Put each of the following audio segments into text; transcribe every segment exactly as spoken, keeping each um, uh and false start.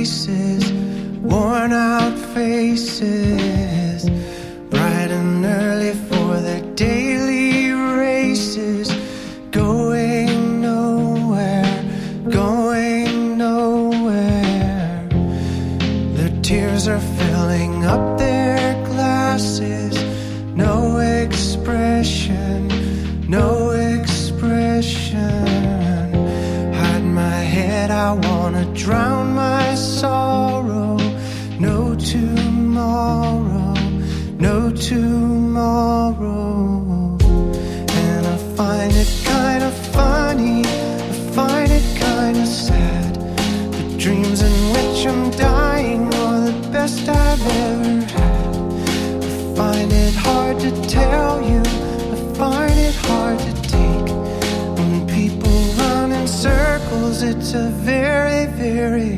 places, worn out faces, bright and early for their daily races, going nowhere, going nowhere. Their tears are filling up their glasses, no expression, no expression. Hide my head, I wanna drown my sorrow. No tomorrow, no tomorrow. And I find it kind of funny, I find it kind of sad. The dreams in which I'm dying are the best I've ever had. I find it hard to tell you, I find it hard to take. When people run in circles, it's a very, very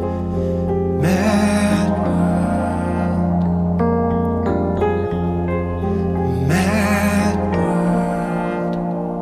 mad world. Mad world.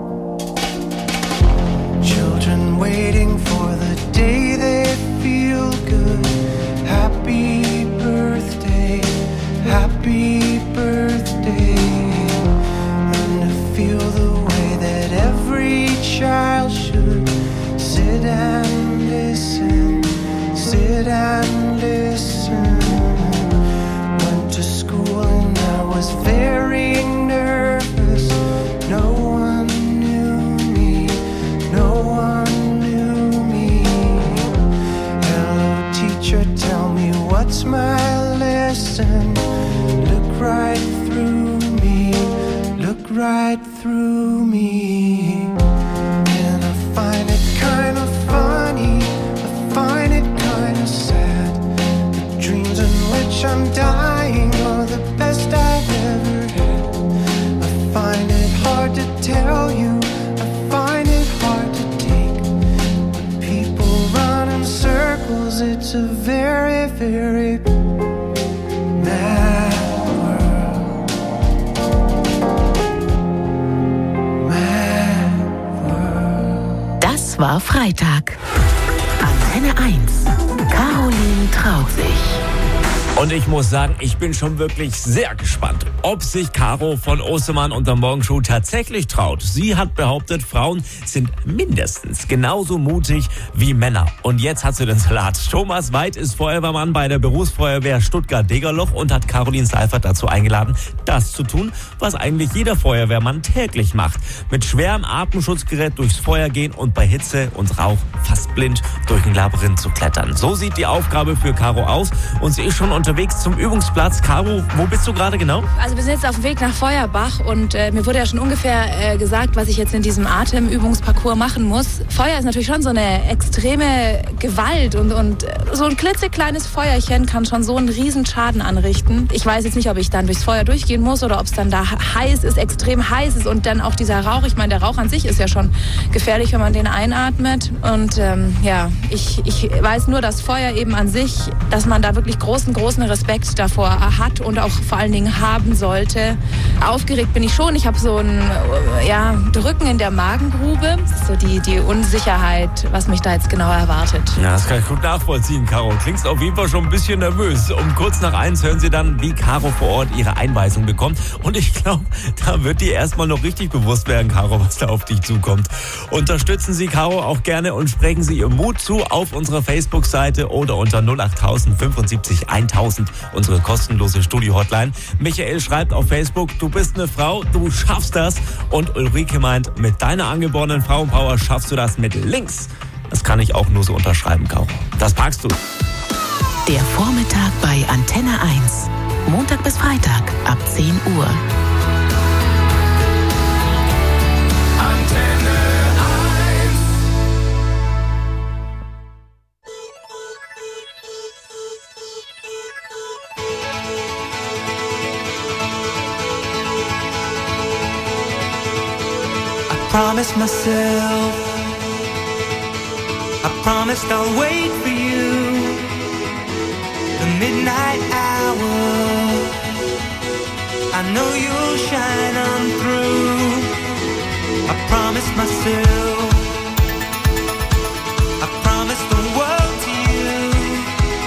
Children waiting for the day they feel good. Happy birthday, happy birthday. And to feel the way that every child should sit and listen, sit and listen. Went to school and I was very nervous. No one knew me, no one knew me. Hello teacher, tell me what's my lesson. Look right through me, look right through me. And I find it kind of funny, I find it kind of sad. The dreams in which I'm dying are the best I've ever had. I find it hard to tell you, I find it hard to take. When people run in circles, it's a very, very mad world. Mad world. Das war Freitag. Antenne eins. Caroline traut sich. Und ich muss sagen, ich bin schon wirklich sehr gespannt, ob sich Caro von Ostermann und der Morgenshow tatsächlich traut. Sie hat behauptet, Frauen sind mindestens genauso mutig wie Männer. Und jetzt hat sie den Salat. Thomas Weid ist Feuerwehrmann bei der Berufsfeuerwehr Stuttgart-Degerloch und hat Caroline Seifert dazu eingeladen, das zu tun, was eigentlich jeder Feuerwehrmann täglich macht. Mit schwerem Atemschutzgerät durchs Feuer gehen und bei Hitze und Rauch fast blind durch ein Labyrinth zu klettern. So sieht die Aufgabe für Caro aus und sie ist schon unterwegs zum Übungsplatz. Caro, wo bist du gerade genau? Also wir sind jetzt auf dem Weg nach Feuerbach und äh, mir wurde ja schon ungefähr äh, gesagt, was ich jetzt in diesem Atemübungsparcours machen muss. Feuer ist natürlich schon so eine extreme Gewalt und, und so ein klitzekleines Feuerchen kann schon so einen riesen Schaden anrichten. Ich weiß jetzt nicht, ob ich dann durchs Feuer durchgehen muss oder ob es dann da heiß ist, extrem heiß ist und dann auch dieser Rauch. Ich meine, der Rauch an sich ist ja schon gefährlich, wenn man den einatmet. Und ähm, ja, ich, ich weiß nur, dass Feuer eben an sich, dass man da wirklich großen, großen Respekt davor hat und auch vor allen Dingen haben sollte. Aufgeregt bin ich schon. Ich habe so ein ja, Drücken in der Magengrube. Das ist so die, die Unsicherheit, was mich da jetzt genau erwartet. Ja, das kann ich gut nachvollziehen, Caro. Klingst auf jeden Fall schon ein bisschen nervös. Um kurz nach eins hören Sie dann, wie Caro vor Ort ihre Einweisung bekommt. Und ich glaube, da wird dir erstmal noch richtig bewusst werden, Caro, was da auf dich zukommt. Unterstützen Sie Caro auch gerne und sprechen Sie ihr Mut zu auf unserer Facebook-Seite oder unter null acht fünfundsiebzig tausend, unsere kostenlose Studio-Hotline. Michael schreibt auf Facebook, du bist eine Frau, du schaffst das. Und Ulrike meint, mit deiner angeborenen Frauenpower schaffst du das mit links. Das kann ich auch nur so unterschreiben, Caro. Das packst du. Der Vormittag bei Antenne eins. Montag bis Freitag ab zehn Uhr. Antenne eins. I promised myself, I promised I'll wait for you. The midnight hour, I know you'll shine on through. I promised myself, I promised the world to you.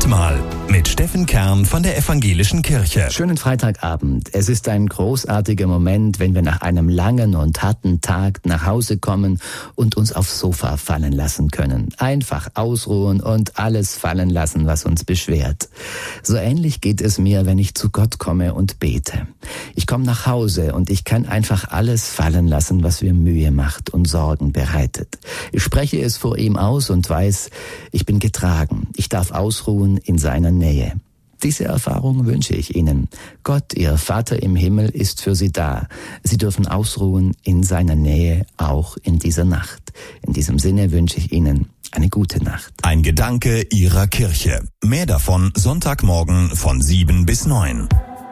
Abendmahl mit Steffen Kern von der Evangelischen Kirche. Schönen Freitagabend. Es ist ein großartiger Moment, wenn wir nach einem langen und harten Tag nach Hause kommen und uns aufs Sofa fallen lassen können. Einfach ausruhen und alles fallen lassen, was uns beschwert. So ähnlich geht es mir, wenn ich zu Gott komme und bete. Ich komme nach Hause und ich kann einfach alles fallen lassen, was mir Mühe macht und Sorgen bereitet. Ich spreche es vor ihm aus und weiß, ich bin getragen. Ich darf ausruhen in seiner Nähe. Diese Erfahrung wünsche ich Ihnen. Gott, Ihr Vater im Himmel, ist für Sie da. Sie dürfen ausruhen in seiner Nähe, auch in dieser Nacht. In diesem Sinne wünsche ich Ihnen eine gute Nacht. Ein Gedanke Ihrer Kirche. Mehr davon Sonntagmorgen von sieben bis neun.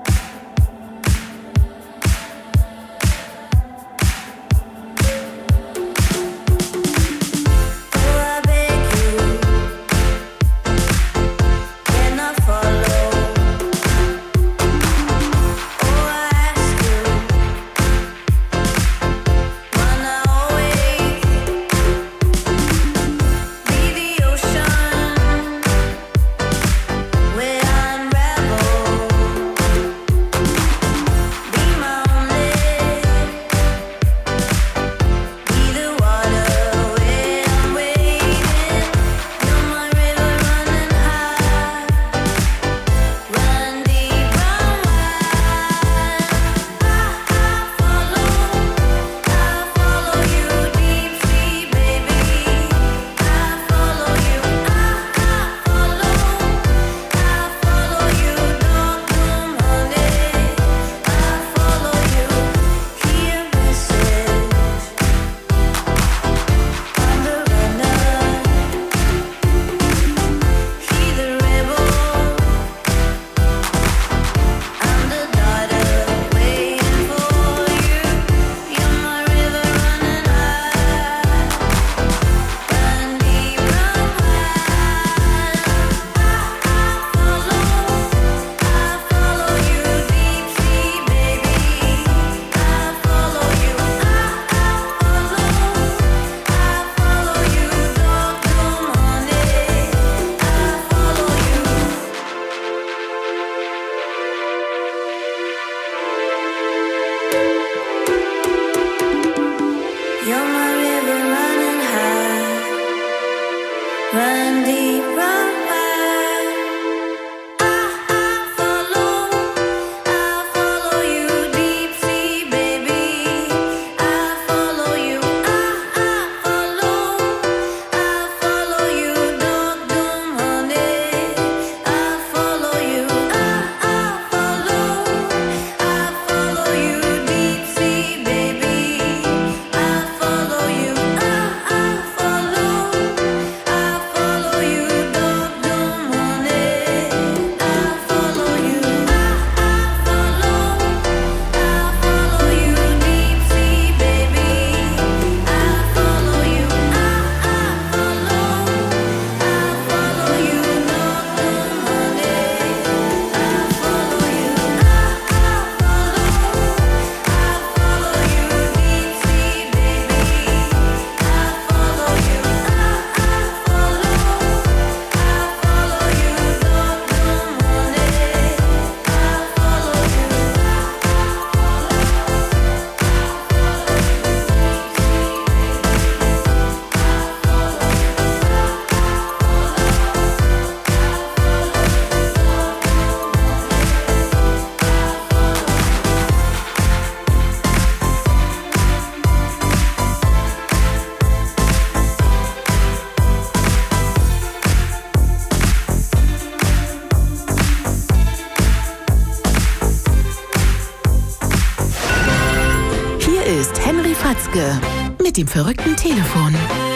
Mit dem verrückten Telefon.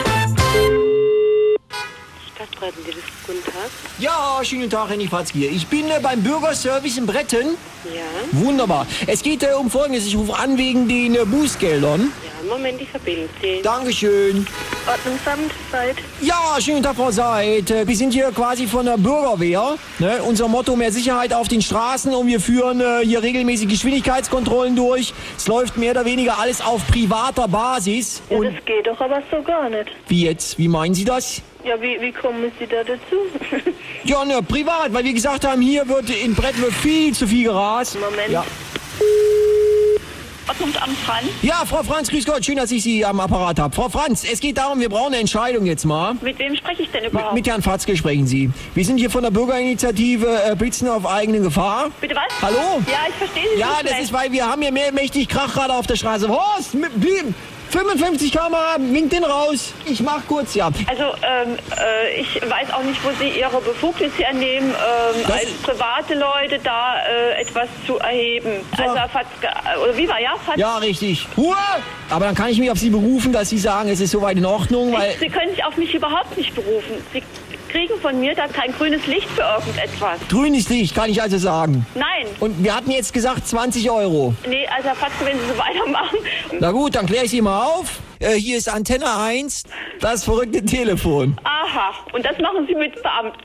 Guten Tag. Ja, schönen Tag, Henny Fatzke. Ich bin äh, beim Bürgerservice in Bretten. Ja. Wunderbar. Es geht äh, um Folgendes. Ich rufe an wegen den äh, Bußgeldern. Ja, Moment, ich verbinde Sie. Dankeschön. Ordnungsamt, Seid. Ja, schönen Tag, Frau Seid. Äh, wir sind hier quasi von der Bürgerwehr. Ne? Unser Motto: mehr Sicherheit auf den Straßen. Und wir führen äh, hier regelmäßig Geschwindigkeitskontrollen durch. Es läuft mehr oder weniger alles auf privater Basis. Ja, Und das geht doch aber so gar nicht. wie jetzt? Wie meinen Sie das? Ja, wie, wie kommen Sie da dazu? Ja, ne, privat, weil wir gesagt haben, hier wird in Brettwürth viel zu viel gerast. Moment. Ja. Ordnungsamt Franz. Ja, Frau Franz, grüß Gott, schön, dass ich Sie am Apparat habe. Frau Franz, es geht darum, wir brauchen eine Entscheidung jetzt mal. Mit wem spreche ich denn überhaupt? Mit, mit Herrn Fatzke sprechen Sie. Wir sind hier von der Bürgerinitiative äh, Blitzen auf eigene Gefahr. Bitte was? Hallo? Ja, ich verstehe Sie Ja, nicht das schlecht. ist, weil wir haben hier mehr mächtig Krach gerade auf der Straße. Horst, mit, blieb, fünfundfünfzig Kilometer pro Stunde, winkt den raus. Ich mach kurz, ja. Also, ähm, äh, ich weiß auch nicht, wo Sie Ihre Befugnis hernehmen, ähm, Das als ist- private Leute da äh, etwas zu erheben. So. Also, Fatzke, oder wie war, ja? Fatzke? Ja, richtig. Ruhe! Aber dann kann ich mich auf Sie berufen, dass Sie sagen, es ist soweit in Ordnung, weil... Sie können sich auf mich überhaupt nicht berufen. Sie kriegen von mir da kein grünes Licht für irgendetwas. Grünes Licht, kann ich also sagen. Nein. Und wir hatten jetzt gesagt zwanzig Euro. Nee, also Herr Fatzke, wenn Sie so weitermachen. Na gut, dann kläre ich Sie mal auf. Äh, hier ist Antenne eins, das verrückte Telefon. Aha, und das machen Sie mit Beamten.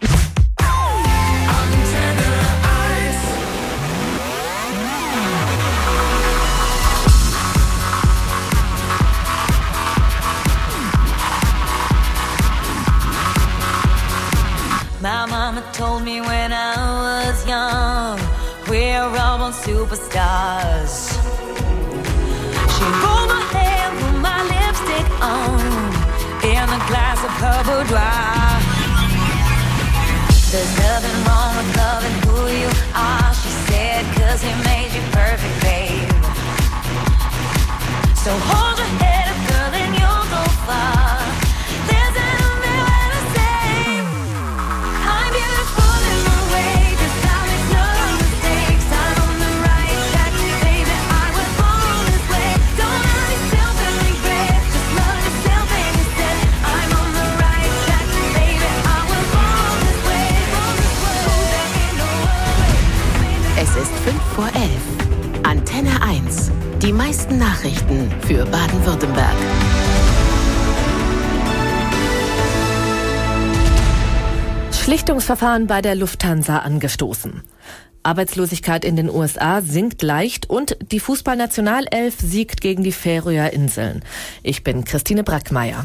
My mama told me when I was young, we're all born superstars. She rolled my hair, put my lipstick on, in a glass of her boudoir. There's nothing wrong with loving who you are, she said, 'cause he made you perfect, babe. So hold your head up, girl, and you'll go far. There's nothing left to say. I'm beautiful in my way, 'cause I make no mistakes. I'm on the right track, baby, I was born this way. Don't hurt yourself and regret, just love yourself and instead. I'm on the right track, baby, I was born this way, born this way. There ain't no way. Es ist fünf vor elf. Antenne eins. Die meisten Nachrichten für Baden-Württemberg. Schlichtungsverfahren bei der Lufthansa angestoßen. Arbeitslosigkeit in den U S A sinkt leicht und die Fußballnationalelf siegt gegen die Färöer Inseln. Ich bin Christine Brackmeier.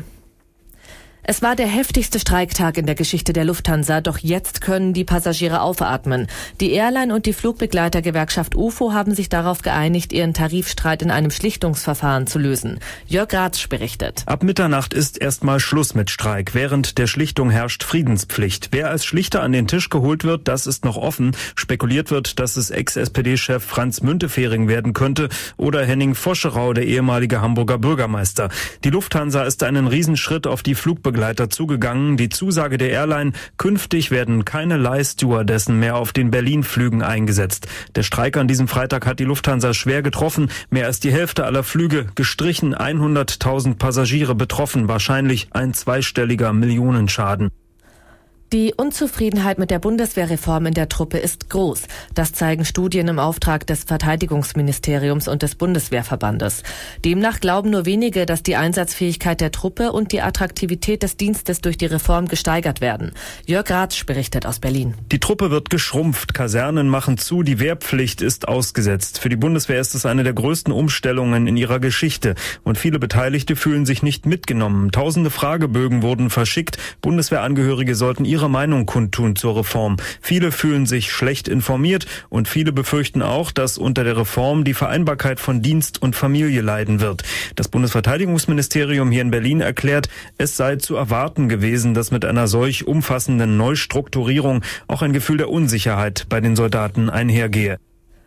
Es war der heftigste Streiktag in der Geschichte der Lufthansa, doch jetzt können die Passagiere aufatmen. Die Airline und die Flugbegleitergewerkschaft U F O haben sich darauf geeinigt, ihren Tarifstreit in einem Schlichtungsverfahren zu lösen. Jörg Ratsch berichtet. Ab Mitternacht ist erstmal Schluss mit Streik. Während der Schlichtung herrscht Friedenspflicht. Wer als Schlichter an den Tisch geholt wird, das ist noch offen. Spekuliert wird, dass es Ex-S P D-Chef Franz Müntefering werden könnte oder Henning Voscherau, der ehemalige Hamburger Bürgermeister. Die Lufthansa ist einen Riesenschritt auf die Flugbegleiter zugegangen. Die Zusage der Airline, künftig werden keine Leih-Stewardessen mehr auf den Berlin-Flügen eingesetzt. Der Streik an diesem Freitag hat die Lufthansa schwer getroffen. Mehr als die Hälfte aller Flüge gestrichen, hunderttausend Passagiere betroffen, wahrscheinlich ein zweistelliger Millionenschaden. Die Unzufriedenheit mit der Bundeswehrreform in der Truppe ist groß. Das zeigen Studien im Auftrag des Verteidigungsministeriums und des Bundeswehrverbandes. Demnach glauben nur wenige, dass die Einsatzfähigkeit der Truppe und die Attraktivität des Dienstes durch die Reform gesteigert werden. Jörg Ratsch berichtet aus Berlin. Die Truppe wird geschrumpft, Kasernen machen zu, die Wehrpflicht ist ausgesetzt. Für die Bundeswehr ist es eine der größten Umstellungen in ihrer Geschichte. Und viele Beteiligte fühlen sich nicht mitgenommen. Tausende Fragebögen wurden verschickt. Bundeswehrangehörige sollten ihre Meinung kundtun zur Reform. Viele fühlen sich schlecht informiert und viele befürchten auch, dass unter der Reform die Vereinbarkeit von Dienst und Familie leiden wird. Das Bundesverteidigungsministerium hier in Berlin erklärt, es sei zu erwarten gewesen, dass mit einer solch umfassenden Neustrukturierung auch ein Gefühl der Unsicherheit bei den Soldaten einhergehe.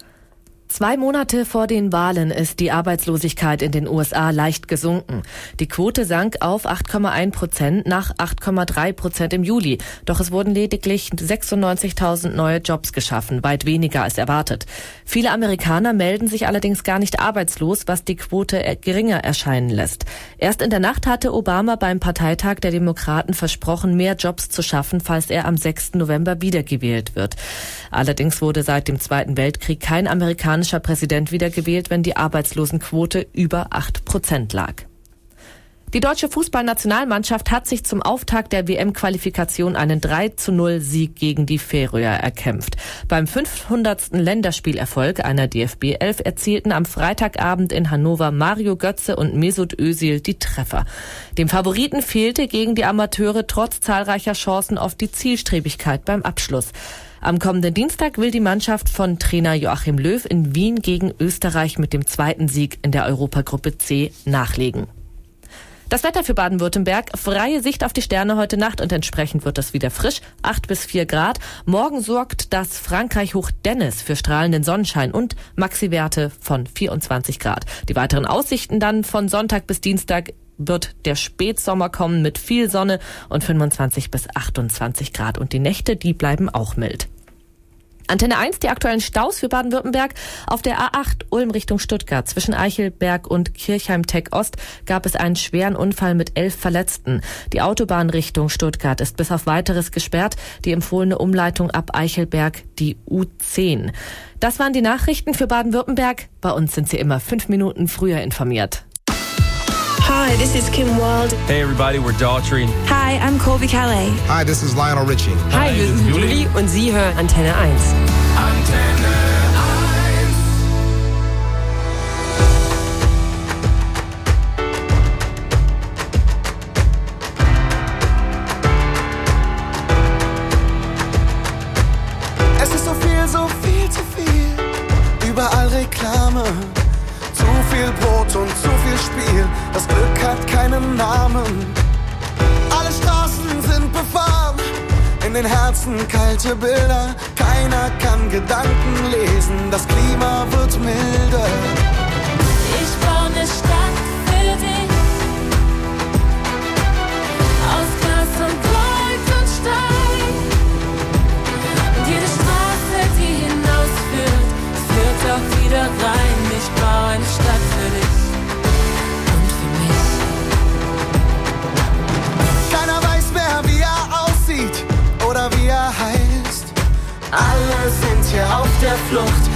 Zwei Monate vor den Wahlen ist die Arbeitslosigkeit in den U S A leicht gesunken. Die Quote sank auf acht Komma eins Prozent nach acht Komma drei Prozent im Juli. Doch es wurden lediglich sechsundneunzigtausend neue Jobs geschaffen, weit weniger als erwartet. Viele Amerikaner melden sich allerdings gar nicht arbeitslos, was die Quote geringer erscheinen lässt. Erst in der Nacht hatte Obama beim Parteitag der Demokraten versprochen, mehr Jobs zu schaffen, falls er am sechsten November wiedergewählt wird. Allerdings wurde seit dem Zweiten Weltkrieg kein amerikanischer Präsident wiedergewählt, wenn die Arbeitslosenquote über acht Prozent lag. Die deutsche Fußballnationalmannschaft hat sich zum Auftakt der W M-Qualifikation einen drei zu null Sieg gegen die Färöer erkämpft. Beim fünfhundertsten Länderspielerfolg einer D F B elf erzielten am Freitagabend in Hannover Mario Götze und Mesut Özil die Treffer. Dem Favoriten fehlte gegen die Amateure trotz zahlreicher Chancen oft die Zielstrebigkeit beim Abschluss. Am kommenden Dienstag will die Mannschaft von Trainer Joachim Löw in Wien gegen Österreich mit dem zweiten Sieg in der Europagruppe C nachlegen. Das Wetter für Baden-Württemberg, freie Sicht auf die Sterne heute Nacht und entsprechend wird es wieder frisch, acht bis vier Grad. Morgen sorgt das Frankreich-Hoch Dennis für strahlenden Sonnenschein und Maxi-Werte von vierundzwanzig Grad. Die weiteren Aussichten dann von Sonntag bis Dienstag wird der Spätsommer kommen mit viel Sonne und fünfundzwanzig bis achtundzwanzig Grad und die Nächte, die bleiben auch mild. Antenne eins, die aktuellen Staus für Baden-Württemberg. Auf der A acht Ulm Richtung Stuttgart zwischen Eichelberg und Kirchheim-Tech Ost gab es einen schweren Unfall mit elf Verletzten. Die Autobahn Richtung Stuttgart ist bis auf Weiteres gesperrt. Die empfohlene Umleitung ab Eichelberg die U zehn. Das waren die Nachrichten für Baden-Württemberg. Bei uns sind Sie immer fünf Minuten früher informiert. Hi, this is Kim Wilde. Hey everybody, we're Daughtry. Hi, I'm Colby Calais. Hi, this is Lionel Richie. Hi, wir sind Juli und Sie hören Antenne eins. Antenne eins. Es ist so viel, so viel zu viel. Überall Reklame. Zu viel Brot und zu viel Spiel, das Glück hat keinen Namen. Alle Straßen sind befahren, in den Herzen kalte Bilder. Keiner kann Gedanken lesen, das Klima wird milder. Ich baue eine Stadt für dich, aus Glas und Gold und Stein. Und jede Straße, die hinausführt, führt auch wieder rein. Ich baue eine Stadt für dich und für mich. Keiner weiß mehr, wie er aussieht oder wie er heißt. Alle sind hier auf der Flucht,